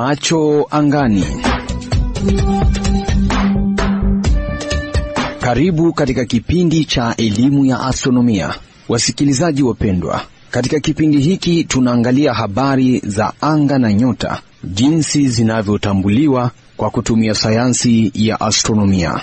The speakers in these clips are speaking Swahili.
Macho angani. Karibu katika kipindi cha elimu ya astronomia. Wasikilizaji wapendwa, katika kipindi hiki tunaangalia habari za anga na nyota, jinsi zinavyotambuliwa kwa kutumia sayansi ya astronomia.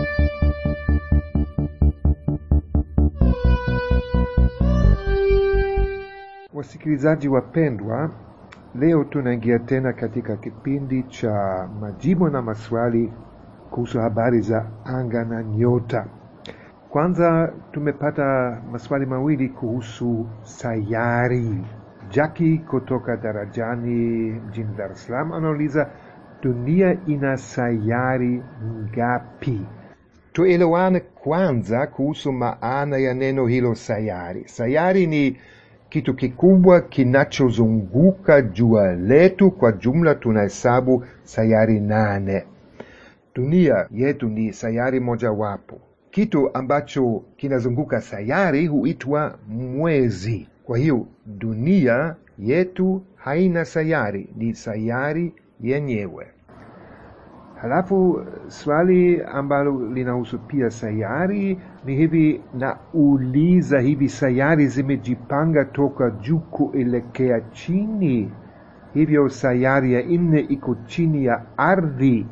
Wasikilizaji wapendwa, leo tunaingia tena katika kipindi cha majibu na maswali kuhusu habari za anga na nyota. Kwanza tumepata maswali mawili kuhusu sayari. Jackie kutoka Darajani mjini Dar es Salaam anauliza, dunia ina sayari ngapi? Tuelewane kwanza kuhusu maana ya neno hilo sayari. Sayari ni kitu kikubwa kinachozunguka jua letu. Kwa jumla tunahesabu sayari 8. Dunia yetu ni sayari moja wapo. Kitu ambacho kinazunguka sayari huitwa mwezi. Kwa hiyo dunia yetu haina sayari, ni sayari yenyewe. Halafu swali ambalo linahusu pia sayari ni hivi, nauliza, hivi sayari zimejipanga toka juu kuelekea chini? Hivyo sayari ya 4 iko chini ya ardhi?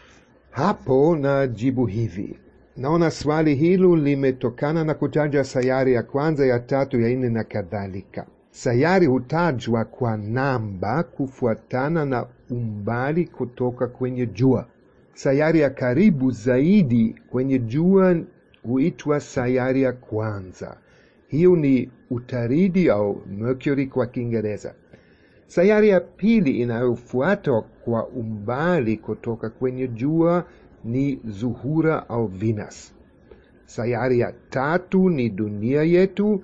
Hapo na jibu hivi. Naona swali hilo limetokana na kutaja sayari ya kwanza, ya 3, ya 4 na kadhalika. Sayari hutajwa kwa namba kufuatana na umbali kutoka kwenye jua. Sayari ya karibu zaidi kwenye jua huitwa sayari ya kwanza. Hiyo ni Utaridi au Mercury kwa Kiingereza. Sayari ya pili inayofuata kwa umbali kutoka kwenye jua ni Zuhura au Venus. Sayari ya 3 ni dunia yetu,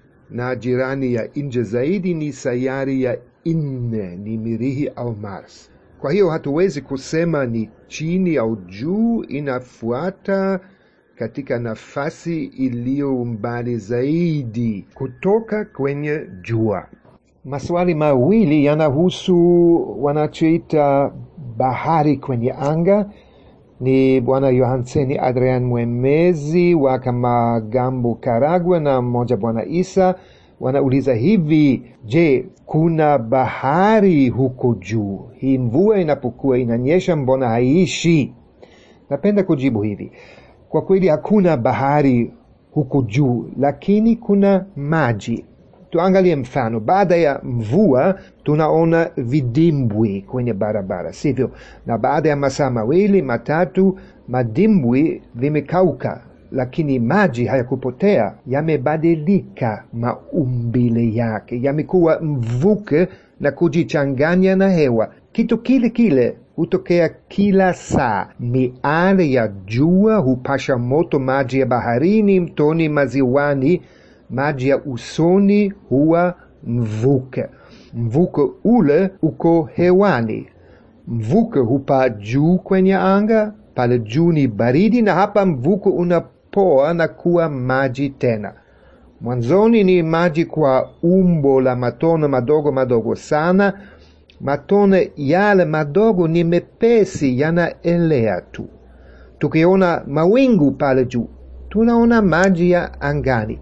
na jirani ya nje zaidi ni sayari ya 4, ni Mirihi au Mars. Kwa hiyo hatuwezi kusema ni chini au juu, inafuata katika nafasi iliyo mbali zaidi kutoka kwenye jua. Maswali mawili yanahusu wanachoita bahari kwenye anga. Ni Bwana Yohanseni Adrian Mwemezi wa Kamagambo Karagwe na mmoja Bwana Isa. Wanauliza hivi, je, kuna bahari huko juu? Hii mvua inapokuwa inanyesha mbona haiishi? Napenda kujibu hivi. Kwa kweli hakuna bahari huko juu, lakini kuna maji. Tuangalie mfano. Baada ya mvua tunaona vidimbwi kwenye barabara, sivyo? Na baada ya masaa 2, 3 madimbwi vimekauka, lakini maji hayakupotea, yamebadilika maumbile yake, yamekuwa mvuke na kujichanganya na hewa. Kitu kile kile hutokea kila saa. Miale ya jua hupasha moto maji ya baharini, mtoni, maziwani. Maji ya usoni huwa mvuke. Mvuke ule uko hewani. Mvuke hupaa juu kwenye anga, pale juu ni baridi, na hapa mvuke unapoa na kuwa maji tena. Mwanzoni ni maji kwa umbo la matone madogo madogo sana. Matone yale madogo ni mepesi, yanaelea tu. Tukiona mawingu pale juu, tunaona maji ya angani.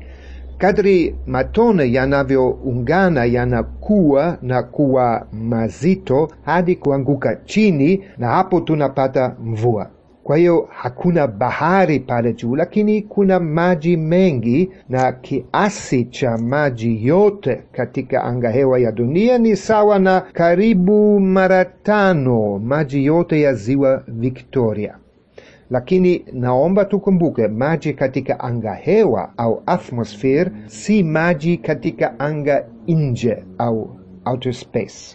Kadri matone yanavyoungana yanakuwa na kuwa mazito hadi kuanguka chini, na hapo tunapata mvua. Kwa hiyo hakuna bahari pale juu, lakini kuna maji mengi, na kiasi cha maji yote katika angahewa ya dunia ni sawa na karibu mara 5 maji yote ya ziwa Victoria. Lakini naomba tukumbuke, maji katika angahewa au atmosphere si maji katika anga nje au outer space.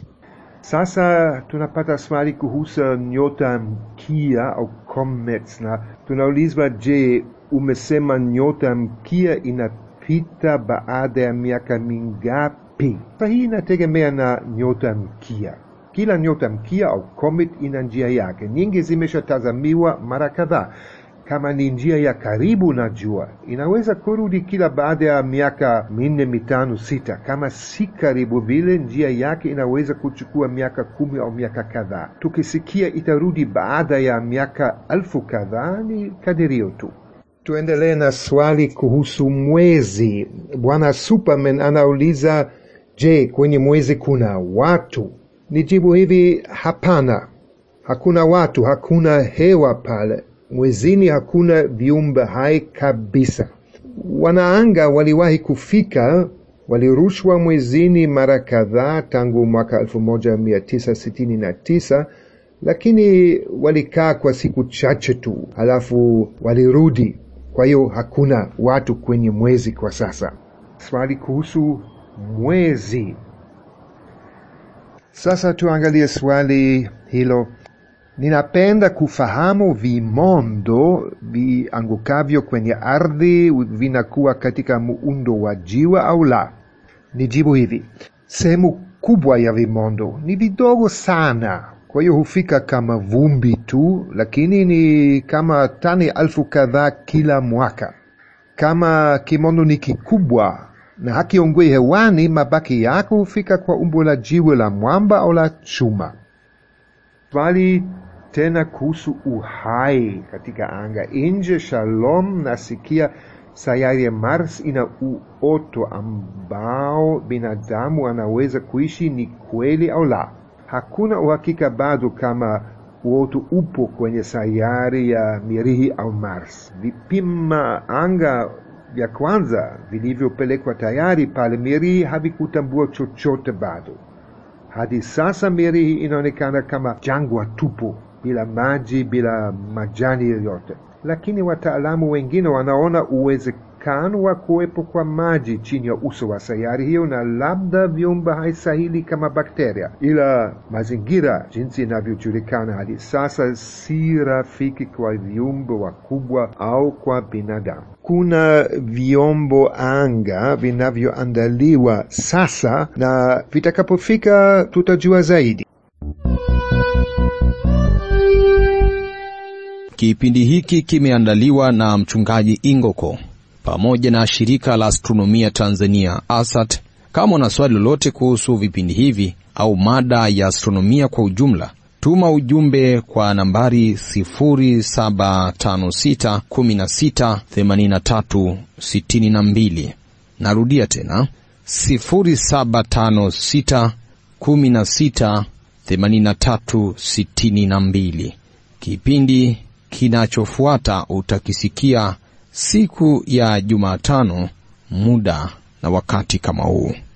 Sasa tunapata swali kuhusu nyota mkia au comets, na tunaulizwa, je, umesema nyota mkia inapita baada ya miaka mingapi? Hii inategemea na nyota mkia. Kila nyota mkia au comet ina njia yake. Nyingi zimeshatazamiwa mara kadhaa. kama ni njia ya karibu na jua, inaweza kurudi kila baada ya miaka 4, 5, 6. Kama si karibu vile, njia yake inaweza kuchukua miaka 10 au miaka kadhaa. Tukisikia itarudi baada ya miaka 1000 kadhaa, ni kadirio tu. Tuendelee na swali kuhusu mwezi. Bwana Superman anauliza, je, kwenye mwezi kuna watu? Nijibu hivi, hapana. Hakuna watu, hakuna hewa pale. Mwezini hakuna viumbe hai kabisa. Wanaanga waliwahi kufika, walirushwa mwezini mara kadhaa tangu mwaka 1969, lakini walikaa kwa siku chache tu, halafu walirudi. Kwa hiyo hakuna watu kwenye mwezi kwa sasa. Swali kuhusu mwezi. Sasa tuangalie swali hilo. Ninapenda kufahamu vimondo viangukavyo kwenye ardhi vinakuwa katika muundo wa jiwe au la. Nijibu hivi, sehemu kubwa ya vimondo ni vidogo sana, kwa hiyo hufika kama vumbi tu, lakini ni kama tani 1000 kadhaa kila mwaka. Kama kimondo ni kikubwa na hakiongoi hewani, mabaki yako hufika kwa umbo la jiwe la mwamba au la chuma. Swali tena kuhusu uhai katika anga. Nje Shalom, nasikia sayari ya Mars ina uoto ambao binadamu anaweza kuishi. Ni kweli au la? Hakuna uhakika bado kama uoto upo kwenye sayari ya Mirihi au Mars. Vipima anga vya kwanza vilivyopelekwa tayari pale Mirihi havikutambua chochote bado. Hadi sasa Mirihi inaonekana kama jangwa tupu, bila maji, bila majani yoyote. Lakini wataalamu wengine wanaona uwezekano wa kuwepo kwa maji chini ya uso wa sayari hiyo, na labda viumbe hai sahili kama bakteria. Ila mazingira jinsi inavyojulikana hadi sasa si rafiki kwa viumbe wakubwa au kwa binadamu. Kuna vyombo anga vinavyoandaliwa sasa, na vitakapofika tutajua zaidi. Kipindi hiki kimeandaliwa na mchungaji Ingoko pamoja na shirika la astronomia Tanzania ASAT. Kama una swali lolote kuhusu vipindi hivi au mada ya astronomia kwa ujumla, tuma ujumbe kwa nambari 0756168362. Narudia tena 0756168362. Kipindi kinachofuata utakisikia siku ya Jumatano, muda na wakati kama huu.